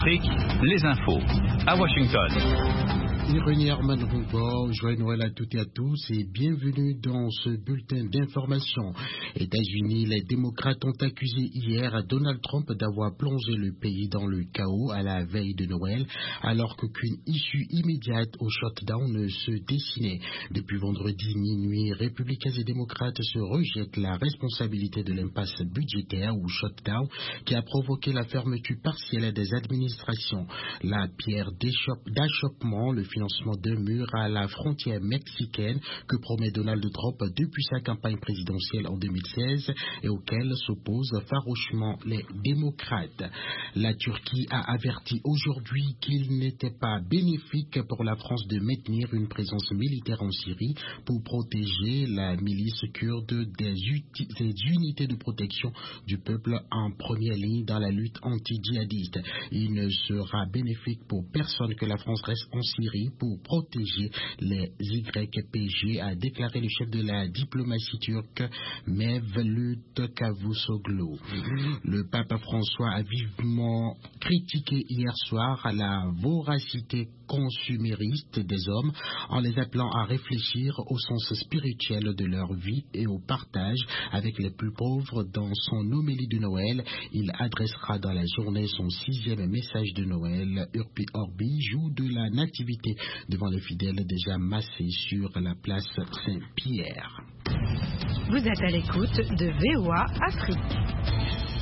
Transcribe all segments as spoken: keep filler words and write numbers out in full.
Les infos à Washington. Irénie Armand Roubaud, joyeux Noël à toutes et à tous et bienvenue dans ce bulletin d'information. États-Unis, les démocrates ont accusé hier Donald Trump d'avoir plongé le pays dans le chaos à la veille de Noël, alors qu'aucune issue immédiate au shutdown ne se dessinait. Depuis vendredi minuit, républicains et démocrates se rejettent la responsabilité de l'impasse budgétaire ou shutdown qui a provoqué la fermeture partielle des administrations. La pierre d'achoppement, le financement d'un mur à la frontière mexicaine que promet Donald Trump depuis sa campagne présidentielle en deux mille seize et auquel s'opposent farouchement les démocrates. La Turquie a averti aujourd'hui qu'il n'était pas bénéfique pour la France de maintenir une présence militaire en Syrie pour protéger la milice kurde des, des unités de protection du peuple en première ligne dans la lutte anti-djihadiste. Il ne sera bénéfique pour personne que la France reste en Syrie pour protéger les Y P G, a déclaré le chef de la diplomatie turque, Mevlut Cavusoglu. Le pape François a vivement critiqué hier soir la voracité consumériste des hommes en les appelant à réfléchir au sens spirituel de leur vie et au partage avec les plus pauvres. Dans son homélie de Noël, il adressera dans la journée son sixième message de Noël, Urbi Orbi, jour de la nativité devant les fidèles déjà massés sur la place Saint-Pierre. Vous êtes à l'écoute de V O A Afrique.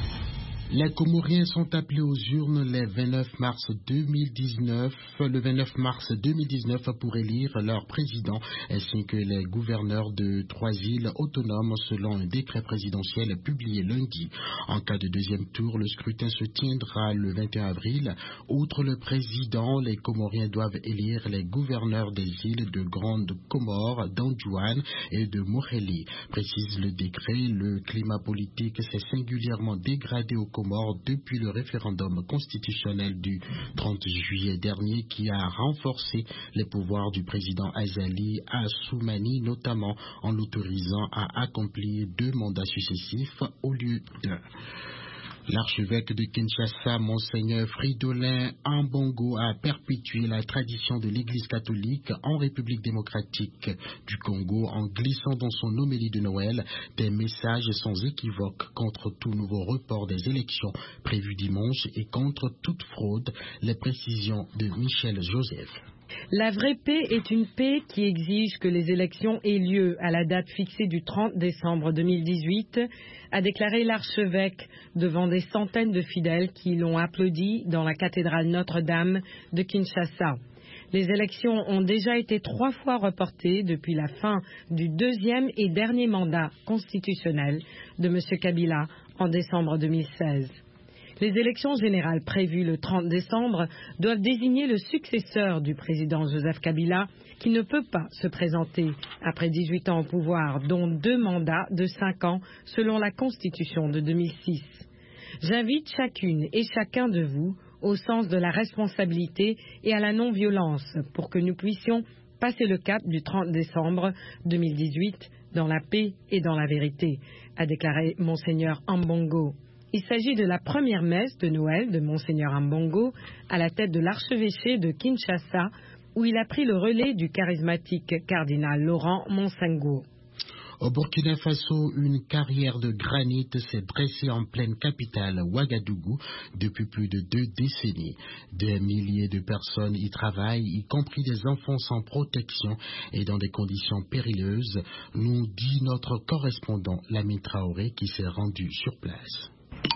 Les Comoriens sont appelés aux urnes le vingt-neuf mars deux mille dix-neuf, le vingt-neuf mars deux mille dix-neuf pour élire leur président ainsi que les gouverneurs de trois îles autonomes selon un décret présidentiel publié lundi. En cas de deuxième tour, le scrutin se tiendra le vingt et un avril. Outre le président, les Comoriens doivent élire les gouverneurs des îles de Grande Comore, d'Anjouan et de Morélie. Précise le décret, le climat politique s'est singulièrement dégradé au Comores depuis le référendum constitutionnel du trente juillet dernier qui a renforcé les pouvoirs du président Azali Assoumani, notamment en l'autorisant à accomplir deux mandats successifs au lieu d'un. L'archevêque de Kinshasa, Monseigneur Fridolin Ambongo, a perpétué la tradition de l'Église catholique en République démocratique du Congo en glissant dans son homélie de Noël des messages sans équivoque contre tout nouveau report des élections prévues dimanche et contre toute fraude. Les précisions de Michel Joseph. La vraie paix est une paix qui exige que les élections aient lieu à la date fixée du trente décembre deux mille dix-huit, a déclaré l'archevêque devant des centaines de fidèles qui l'ont applaudi dans la cathédrale Notre-Dame de Kinshasa. Les élections ont déjà été trois fois reportées depuis la fin du deuxième et dernier mandat constitutionnel de M. Kabila en décembre deux mille seize. Les élections générales prévues le trente décembre doivent désigner le successeur du président Joseph Kabila qui ne peut pas se présenter après dix-huit ans au pouvoir, dont deux mandats de cinq ans selon la Constitution de deux mille six. J'invite chacune et chacun de vous au sens de la responsabilité et à la non-violence pour que nous puissions passer le cap du trente décembre deux mille dix-huit dans la paix et dans la vérité, a déclaré Monseigneur Ambongo. Il s'agit de la première messe de Noël de Monseigneur Ambongo à la tête de l'archevêché de Kinshasa, où il a pris le relais du charismatique cardinal Laurent Monsengo. Au Burkina Faso, une carrière de granit s'est dressée en pleine capitale, Ouagadougou, depuis plus de deux décennies. Des milliers de personnes y travaillent, y compris des enfants sans protection et dans des conditions périlleuses, nous dit notre correspondant Lamine Traoré qui s'est rendu sur place.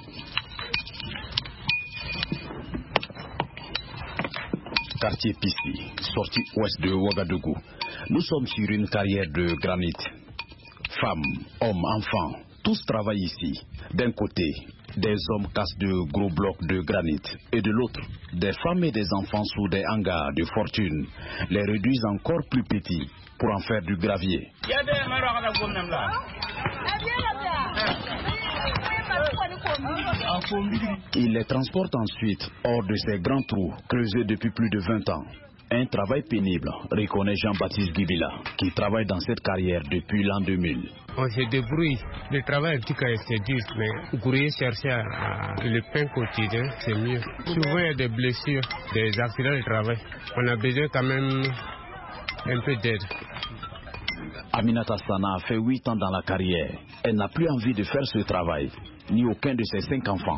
Quartier Pissi, sortie ouest de Ouagadougou. Nous sommes sur une carrière de granit. Femmes, hommes, enfants, tous travaillent ici. D'un côté, des hommes cassent de gros blocs de granit et de l'autre, des femmes et des enfants sous des hangars de fortune les réduisent encore plus petits pour en faire du gravier. Ils les transportent ensuite hors de ces grands trous creusés depuis plus de vingt ans. Un travail pénible, reconnaît Jean-Baptiste Guibila, qui travaille dans cette carrière depuis l'an deux mille. On se débrouille. Le travail, en tout cas, c'est dur, mais grouiller, chercher à, à, le pain quotidien, c'est mieux. Souvent, il y a des blessures, des accidents de travail. On a besoin quand même un peu d'aide. Aminata Sana a fait huit ans dans la carrière. Elle n'a plus envie de faire ce travail, ni aucun de ses cinq enfants.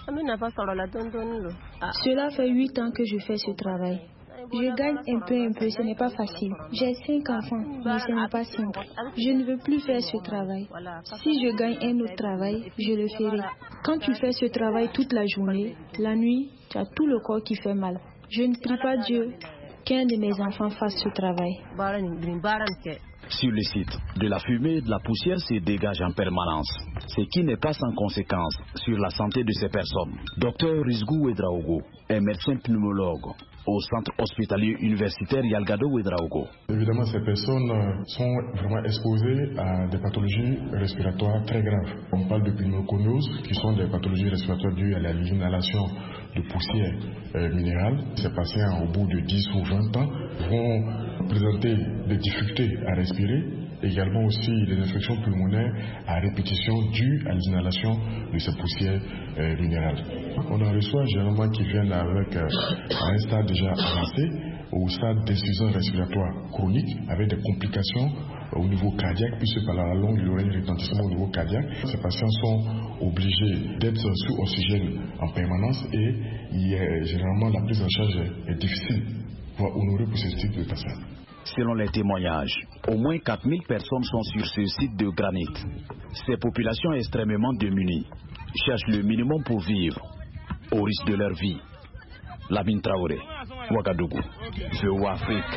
Cela fait huit ans que je fais ce travail. Je gagne un peu, un peu, ce n'est pas facile. J'ai cinq enfants, mais ce n'est pas simple. Je ne veux plus faire ce travail. Si je gagne un autre travail, je le ferai. Quand tu fais ce travail toute la journée, la nuit, tu as tout le corps qui fait mal. Je ne prie pas Dieu qu'un de mes enfants fasse ce travail. Sur le site, de la fumée et de la poussière se dégagent en permanence, ce qui n'est pas sans conséquence sur la santé de ces personnes. Docteur Rizgou Ouedraogo est médecin pneumologue au centre hospitalier universitaire Yalgado Ouedraogo. Évidemment, ces personnes sont vraiment exposées à des pathologies respiratoires très graves. On parle de pneumoconiose, qui sont des pathologies respiratoires dues à l'inhalation de poussière euh, minérale. Ces patients, au bout de dix ou vingt ans, vont présenter des difficultés à respirer, également aussi des infections pulmonaires à répétition dues à l'inhalation de ces poussières euh, minérales. On en reçoit généralement qui viennent avec euh, un stade déjà avancé, au stade d'insuffisance respiratoire chronique, avec des complications au niveau cardiaque, puisque par la longue, il y aurait un retentissement au niveau cardiaque. Ces patients sont obligés d'être sous oxygène en permanence et il y a, généralement la prise en charge est difficile, voire honorée pour ce type de patients. Selon les témoignages, au moins quatre mille personnes sont sur ce site de granit. Ces populations extrêmement démunies cherchent le minimum pour vivre, au risque de leur vie. Lamine Traoré, Ouagadougou, V O A Afrique.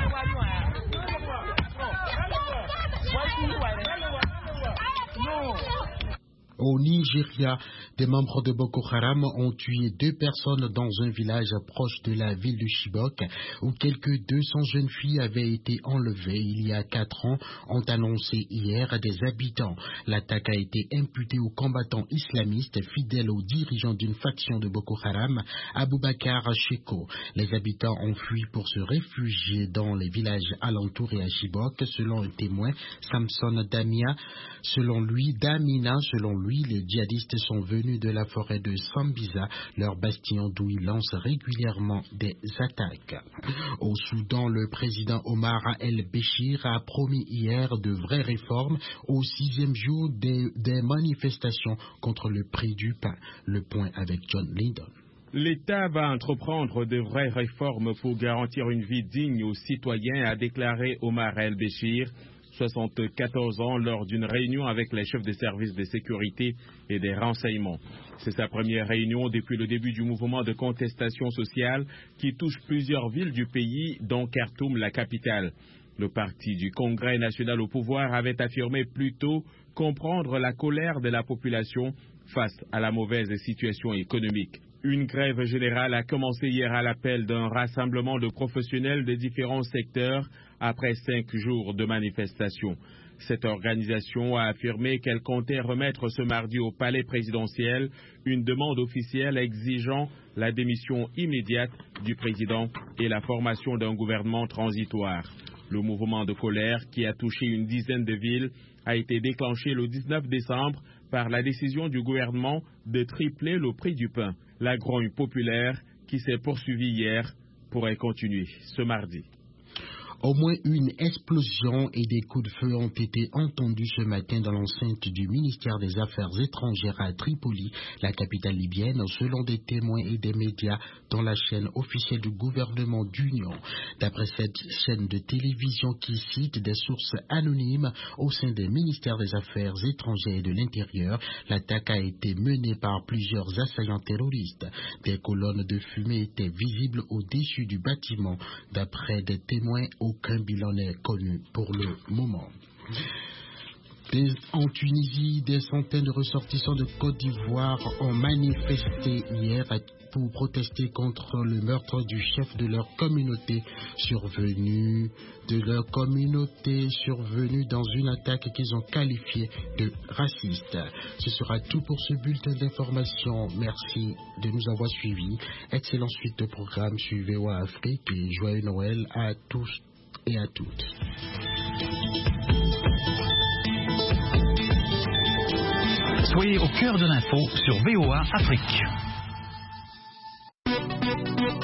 Au Nigeria, des membres de Boko Haram ont tué deux personnes dans un village proche de la ville de Chibok, où quelques deux cents jeunes filles avaient été enlevées il y a quatre ans, ont annoncé hier des habitants. L'attaque a été imputée aux combattants islamistes fidèles aux dirigeants d'une faction de Boko Haram, Aboubakar Sheko. Les habitants ont fui pour se réfugier dans les villages alentours et à Chibok, selon un témoin, Samson Damia. Selon lui, Damina, selon lui, les djihadistes sont venus de la forêt de Sambiza, leur bastion d'où ils lancent régulièrement des attaques. Au Soudan, le président Omar el-Béchir a promis hier de vraies réformes au sixième jour des, des manifestations contre le prix du pain. Le point avec John Lindon. L'État va entreprendre de vraies réformes pour garantir une vie digne aux citoyens, a déclaré Omar el-Béchir, soixante-quatorze ans, lors d'une réunion avec les chefs des services de sécurité et des renseignements. C'est sa première réunion depuis le début du mouvement de contestation sociale qui touche plusieurs villes du pays, dont Khartoum, la capitale. Le parti du Congrès national au pouvoir avait affirmé plus tôt comprendre la colère de la population face à la mauvaise situation économique. Une grève générale a commencé hier à l'appel d'un rassemblement de professionnels de différents secteurs après cinq jours de manifestation. Cette organisation a affirmé qu'elle comptait remettre ce mardi au palais présidentiel une demande officielle exigeant la démission immédiate du président et la formation d'un gouvernement transitoire. Le mouvement de colère, qui a touché une dizaine de villes, a été déclenché le dix-neuf décembre par la décision du gouvernement de tripler le prix du pain. La grogne populaire, qui s'est poursuivie hier, pourrait continuer ce mardi. Au moins une explosion et des coups de feu ont été entendus ce matin dans l'enceinte du ministère des Affaires étrangères à Tripoli, la capitale libyenne, selon des témoins et des médias dans la chaîne officielle du gouvernement d'Union. D'après cette chaîne de télévision qui cite des sources anonymes au sein des ministères des Affaires étrangères et de l'Intérieur, l'attaque a été menée par plusieurs assaillants terroristes. Des colonnes de fumée étaient visibles au-dessus du bâtiment. D'après des témoins, aucun bilan n'est connu pour le moment. En Tunisie, des centaines de ressortissants de Côte d'Ivoire ont manifesté hier pour protester contre le meurtre du chef de leur communauté survenu, de leur communauté survenu dans une attaque qu'ils ont qualifiée de raciste. Ce sera tout pour ce bulletin d'information. Merci de nous avoir suivis. Excellente suite de programme sur V O A Afrique et joyeux Noël à tous et à toutes. Soyez au cœur de l'info sur V O A Afrique.